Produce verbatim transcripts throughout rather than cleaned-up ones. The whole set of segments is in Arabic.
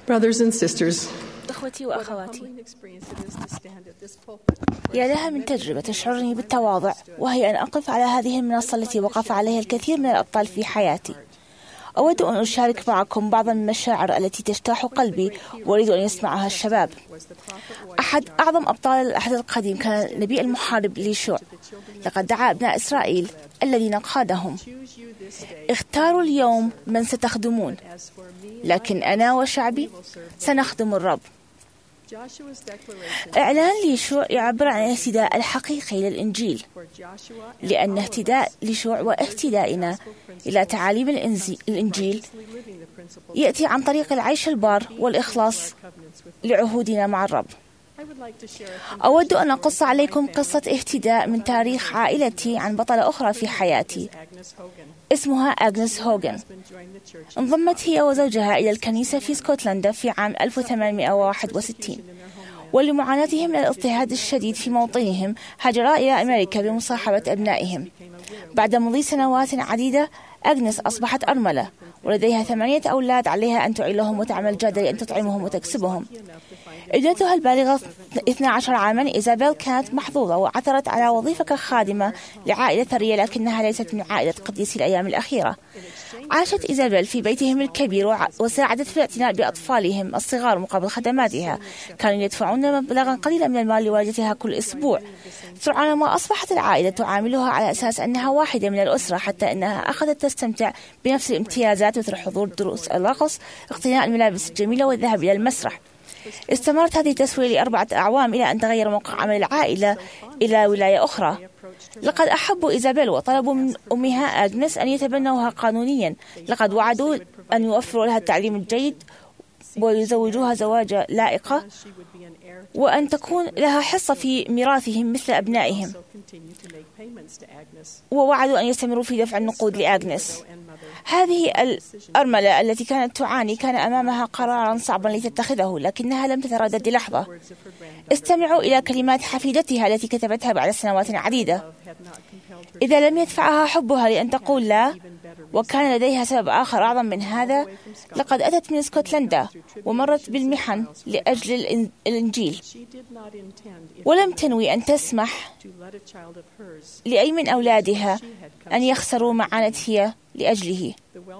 Brothers and sisters, إخوتي وأخواتي، يا لها من تجربة تشعرني بالتواضع، وهي أن أقف على هذه المنصة التي وقف عليها الكثير من الأبطال في حياتي. أود أن أشارك معكم بعضا من المشاعر التي تجتاح قلبي وأريد أن يسمعها الشباب. أحد أعظم أبطال العهد القديم كان النبي المحارب ليشوع. لقد دعا أبناء إسرائيل الذين قادهم: اختاروا اليوم من ستخدمون، لكن أنا وشعبي سنخدم الرب. إعلان ليشوع يعبر عن الاهتداء الحقيقي للإنجيل، لأن اهتداء ليشوع واهتدائنا إلى تعاليم الإنجيل يأتي عن طريق العيش البار والإخلاص لعهودنا مع الرب. أود أن أقص عليكم قصة اهتداء من تاريخ عائلتي عن بطلة أخرى في حياتي اسمها أغنس هوغن. انضمت هي وزوجها إلى الكنيسة في اسكتلندا في عام ألف وثمانمائة وواحد وستين، ولمعاناتهم من الاضطهاد الشديد في موطنهم هاجرا إلى أمريكا بمصاحبة أبنائهم. بعد مضي سنوات عديدة أغنس أصبحت أرملة ولديها ثمانية أولاد عليها أن تعيلهم وتعمل جادة لأن تطعمهم وتكسبهم. ابنتها البالغة اثنتي عشرة عاما إيزابيل كانت محظوظة وعثرت على وظيفة كخادمة لعائلة ثرية، لكنها ليست من عائلة قديسي الأيام الأخيرة. عاشت إيزابيل في بيتهم الكبير وساعدت في الاعتناء بأطفالهم الصغار مقابل خدماتها. كانوا يدفعون مبلغا قليلا من المال لوالدتها كل أسبوع. سرعان ما أصبحت العائلة تعاملها على أساس أنها واحدة من الأسرة، حتى أنها أخذت تستمتع بنفس الامتيازات مثل حضور دروس الرقص، اقتناء الملابس الجميلة والذهاب إلى المسرح. استمرت هذه التسوية لأربعة أعوام إلى أن تغير موقع عمل العائلة إلى ولاية أخرى. لقد أحبوا إيزابيل وطلبوا من أمها أغنس أن يتبنوها قانونيا. لقد وعدوا أن يوفروا لها التعليم الجيد ويزوجوها زواجة لائقة، وأن تكون لها حصة في ميراثهم مثل أبنائهم، ووعدوا أن يستمروا في دفع النقود لأغنس. هذه الأرملة التي كانت تعاني كان أمامها قرارا صعبا لتتخذه، لكنها لم تتردد لحظة. استمعوا إلى كلمات حفيدتها التي كتبتها بعد سنوات عديدة. إذا لم يدفعها حبها لأن تقول لا، وكان لديها سبب آخر أعظم من هذا، لقد أتت من اسكتلندا ومرت بالمحن لأجل الإنجيل، ولم تنوي أن تسمح لأي من أولادها أن يخسروا معاناتها لأجله.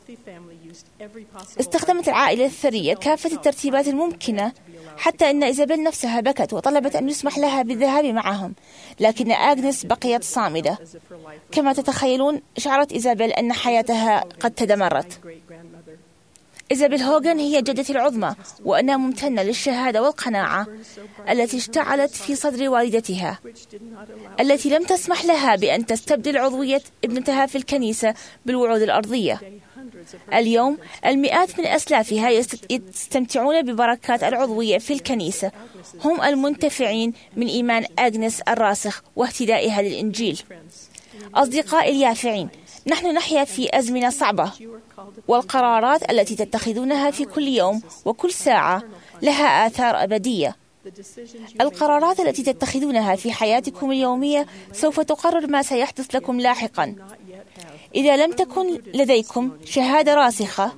استخدمت العائلة الثرية كافة الترتيبات الممكنة، حتى أن إيزابيل نفسها بكت وطلبت أن يسمح لها بالذهاب معهم، لكن أغنس بقيت صامدة. كما تتخيلون، شعرت إيزابيل أن حياتها قد تدمرت. إيزابيل هوغن هي جدتي العظمى، وأنا ممتنة للشهادة والقناعة التي اشتعلت في صدر والدتها، التي لم تسمح لها بأن تستبدل عضوية ابنتها في الكنيسة بالوعود الأرضية. اليوم المئات من أسلافها يستمتعون ببركات العضوية في الكنيسة، هم المنتفعين من إيمان أغنس الراسخ واهتدائها للإنجيل. أصدقائي اليافعين، نحن نحيا في أزمنة صعبة، والقرارات التي تتخذونها في كل يوم وكل ساعة لها آثار أبدية. القرارات التي تتخذونها في حياتكم اليومية سوف تقرر ما سيحدث لكم لاحقا. إذا لم تكن لديكم شهادة راسخة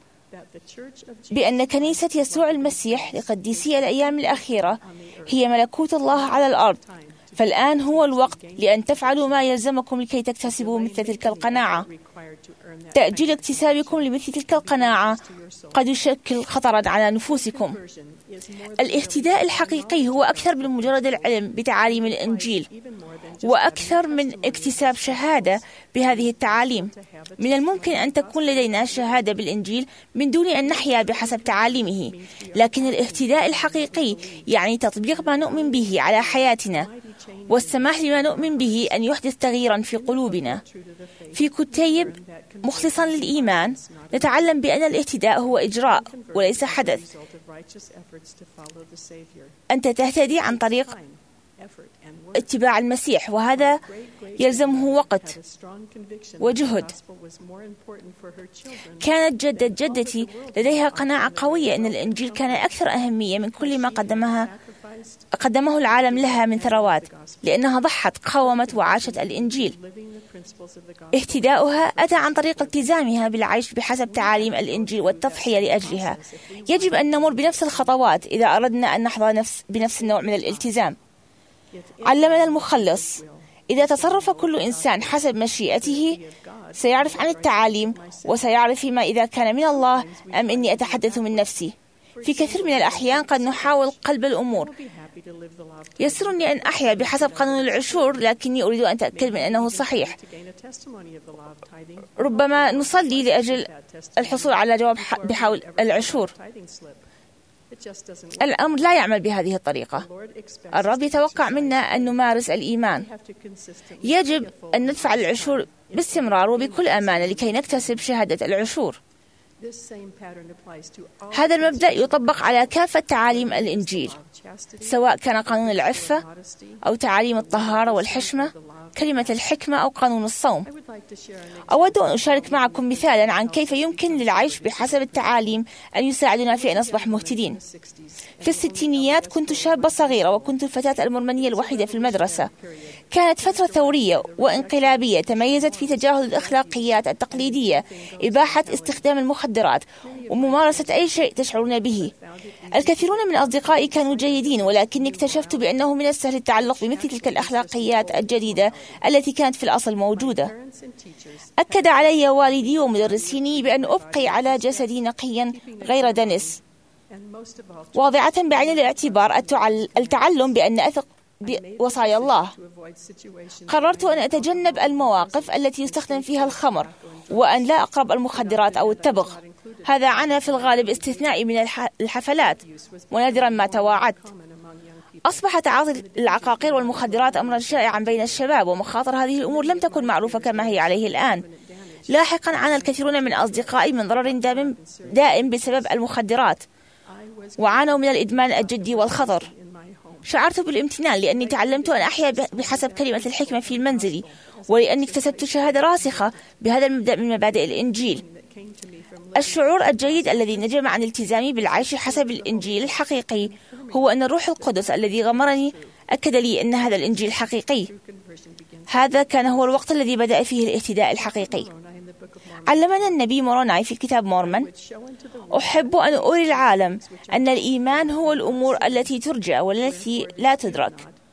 بأن كنيسة يسوع المسيح لقديسي الأيام الأخيرة هي ملكوت الله على الأرض، فالآن هو الوقت لأن تفعلوا ما يلزمكم لكي تكتسبوا مثل تلك القناعة. تأجيل اكتسابكم لمثل تلك القناعة قد يشكل خطرا على نفوسكم. الاهتداء الحقيقي هو أكثر من مجرد العلم بتعاليم الإنجيل، وأكثر من اكتساب شهادة بهذه التعاليم. من الممكن أن تكون لدينا شهادة بالإنجيل من دون أن نحيا بحسب تعاليمه، لكن الاهتداء الحقيقي يعني تطبيق ما نؤمن به على حياتنا، والسماح لما نؤمن به أن يحدث تغييرا في قلوبنا. في كتيب مخلصا للإيمان نتعلم بأن الاهتداء هو إجراء وليس حدث. أنت تهتدي عن طريق اتباع المسيح، وهذا يلزمه وقت وجهد. كانت جدة جدتي لديها قناعة قوية أن الإنجيل كان أكثر أهمية من كل ما قدمها قدمه العالم لها من ثروات، لأنها ضحت، قاومت وعاشت الإنجيل. اهتداؤها أتى عن طريق التزامها بالعيش بحسب تعاليم الإنجيل والتضحية لأجلها. يجب أن نمر بنفس الخطوات إذا أردنا أن نحظى نفس بنفس النوع من الالتزام. علمنا المخلص: إذا تصرف كل إنسان حسب مشيئته سيعرف عن التعاليم وسيعرف فيما إذا كان من الله أم إني أتحدث من نفسي. في كثير من الأحيان قد نحاول قلب الأمور. يسرني أن أحيا بحسب قانون العشور، لكني أريد أن أتأكد من أنه صحيح. ربما نصلي لأجل الحصول على جواب بحول العشور. الأمر لا يعمل بهذه الطريقة. الرب يتوقع منا أن نمارس الإيمان. يجب أن ندفع العشور باستمرار وبكل أمانة لكي نكتسب شهادة العشور. هذا المبدأ يطبق على كافة تعاليم الإنجيل، سواء كان قانون العفة أو تعاليم الطهارة والحشمة، كلمة الحكمة أو قانون الصوم. أود أن أشارك معكم مثالا عن كيف يمكن للعيش بحسب التعاليم أن يساعدنا في أن نصبح مهتدين. في الستينيات كنت شابة صغيرة وكنت الفتاة المرمنية الوحيدة في المدرسة. كانت فترة ثورية وانقلابية تميزت في تجاهل الأخلاقيات التقليدية، إباحة استخدام المخدرات وممارسة أي شيء تشعرون به. الكثيرون من أصدقائي كانوا جيدين، ولكني اكتشفت بأنه من السهل التعلق بمثل تلك الأخلاقيات الجديدة التي كانت في الأصل موجودة. أكد علي والدي ومدرسيني بأن أبقي على جسدي نقيا غير دنس، واضعة بعين الاعتبار التعلم بأن أثق بوصايا الله. قررت أن أتجنب المواقف التي يستخدم فيها الخمر وأن لا أقرب المخدرات أو التبغ. هذا عنى في الغالب استثنائي من الحفلات، ونادرا ما تواعدت. أصبح تعاطي العقاقير والمخدرات أمرا شائعا بين الشباب، ومخاطر هذه الأمور لم تكن معروفة كما هي عليه الآن. لاحقا عانى الكثيرون من أصدقائي من ضرر دائم, دائم بسبب المخدرات، وعانوا من الإدمان الجدي والخطر. شعرت بالامتنان لأني تعلمت أن أحيا بحسب كلمة الحكمة في المنزل، ولأني اكتسبت شهادة راسخة بهذا المبدأ من مبادئ الإنجيل. الشعور الجيد الذي نجم عن التزامي بالعيش حسب الإنجيل الحقيقي هو أن الروح القدس الذي غمرني أكد لي أن هذا الإنجيل حقيقي. هذا كان هو الوقت الذي بدأ فيه الاهتداء الحقيقي. علمنا النبي موروناي في كتاب مورمون: أحب أن أري العالم أن الإيمان هو الأمور التي ترجى والتي لا تدرك،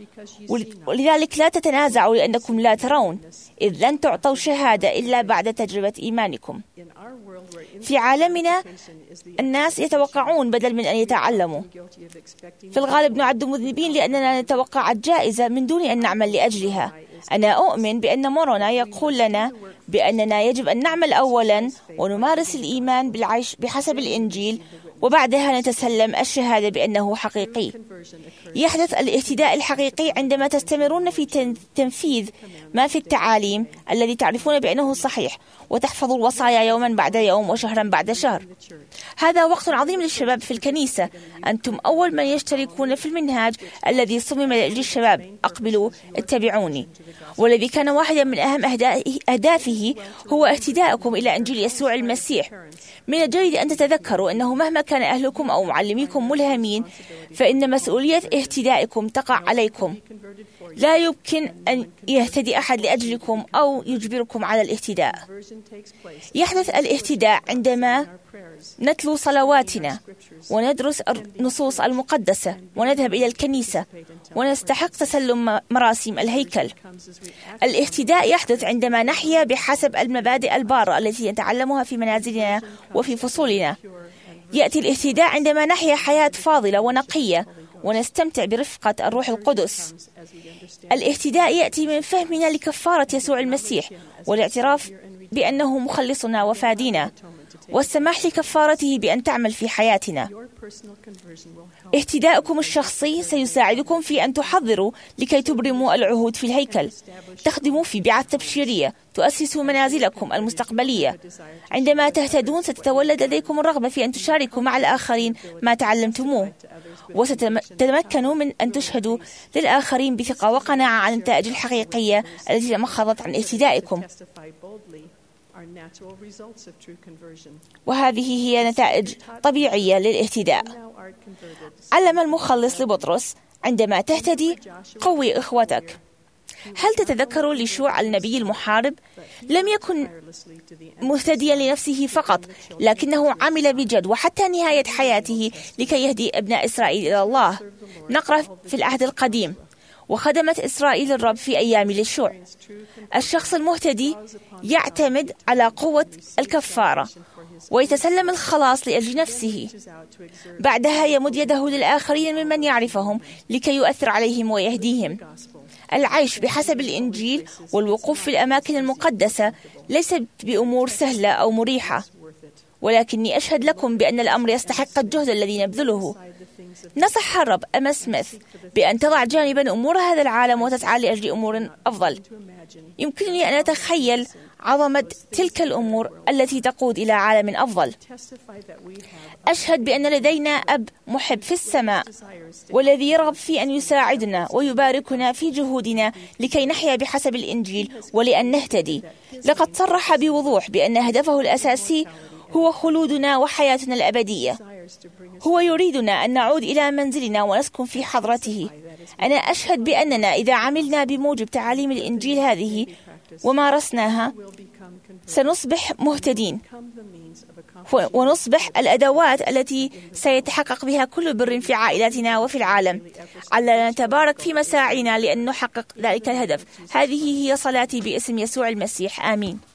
ولذلك لا تتنازعوا لأنكم لا ترون، إذ لن تعطوا شهادة إلا بعد تجربة إيمانكم. في عالمنا الناس يتوقعون بدل من أن يتعلموا. في الغالب نعد مذنبين لأننا نتوقع الجائزة من دون أن نعمل لأجلها. أنا أؤمن بأن موروناي يقول لنا بأننا يجب أن نعمل أولا ونمارس الإيمان بالعيش بحسب الإنجيل، وبعدها نتسلم الشهادة بأنه حقيقي. يحدث الاهتداء الحقيقي عندما تستمرون في تنفيذ ما في التعاليم الذي تعرفون بأنه صحيح، وتحفظوا الوصايا يوما بعد يوم وشهرا بعد شهر. هذا وقت عظيم للشباب في الكنيسة. أنتم أول من يشتركون في المنهاج الذي صمم لأجل الشباب. أقبلوا، اتبعوني. والذي كان واحدا من أهم أهدافه هو اهتداءكم إلى إنجيل يسوع المسيح. من الجيد أن تتذكروا أنه مهما كان أهلكم أو معلميكم ملهمين، فإن مسؤولية اهتدائكم تقع عليكم. لا يمكن أن يهتدي أحد لأجلكم أو يجبركم على الاهتداء. يحدث الاهتداء عندما نتلو صلواتنا وندرس النصوص المقدسة ونذهب إلى الكنيسة ونستحق تسلم مراسم الهيكل. الاهتداء يحدث عندما نحيا بحسب المبادئ البارة التي نتعلمها في منازلنا وفي فصولنا. يأتي الاهتداء عندما نحيا حياة فاضلة ونقية ونستمتع برفقة الروح القدس. الاهتداء يأتي من فهمنا لكفارة يسوع المسيح والاعتراف بأنه مخلصنا وفادينا، والسماح لكفارته بأن تعمل في حياتنا. اهتداؤكم الشخصي سيساعدكم في أن تحضروا لكي تبرموا العهود في الهيكل، تخدموا في بعث تبشيرية، تؤسسوا منازلكم المستقبلية. عندما تهتدون ستتولد لديكم الرغبة في أن تشاركوا مع الآخرين ما تعلمتموه، وستتمكنوا من أن تشهدوا للآخرين بثقة وقناعة عن النتائج الحقيقية التي تمخضت عن اهتدائكم. وهذه هي نتائج طبيعية للاهتداء. علم المخلص لبطرس: عندما تهتدي قوي إخوتك. هل تتذكروا ليشوع النبي المحارب؟ لم يكن مهتديا لنفسه فقط، لكنه عمل بجد وحتى نهاية حياته لكي يهدي أبناء إسرائيل إلى الله. نقرأ في العهد القديم: وخدمت إسرائيل الرب في أيام ليشوع. الشخص المهتدي يعتمد على قوة الكفارة ويتسلم الخلاص لأجل نفسه. بعدها يمد يده للآخرين ممن يعرفهم لكي يؤثر عليهم ويهديهم. العيش بحسب الإنجيل والوقوف في الأماكن المقدسة ليس بأمور سهلة أو مريحة، ولكني أشهد لكم بأن الأمر يستحق الجهد الذي نبذله. نصح الرب أما سميث بأن تضع جانبا أمور هذا العالم وتسعى لأجل أمور أفضل. يمكنني أن أتخيل عظمة تلك الأمور التي تقود إلى عالم أفضل. أشهد بأن لدينا أب محب في السماء والذي يرغب في أن يساعدنا ويباركنا في جهودنا لكي نحيا بحسب الإنجيل ولأن نهتدي. لقد صرح بوضوح بأن هدفه الأساسي هو خلودنا وحياتنا الأبدية. هو يريدنا أن نعود إلى منزلنا ونسكن في حضرته. أنا أشهد بأننا إذا عملنا بموجب تعاليم الإنجيل هذه ومارسناها سنصبح مهتدين، ونصبح الأدوات التي سيتحقق بها كل بر في عائلاتنا وفي العالم. علنا نتبارك في مساعينا لأن نحقق ذلك الهدف. هذه هي صلاتي باسم يسوع المسيح، آمين.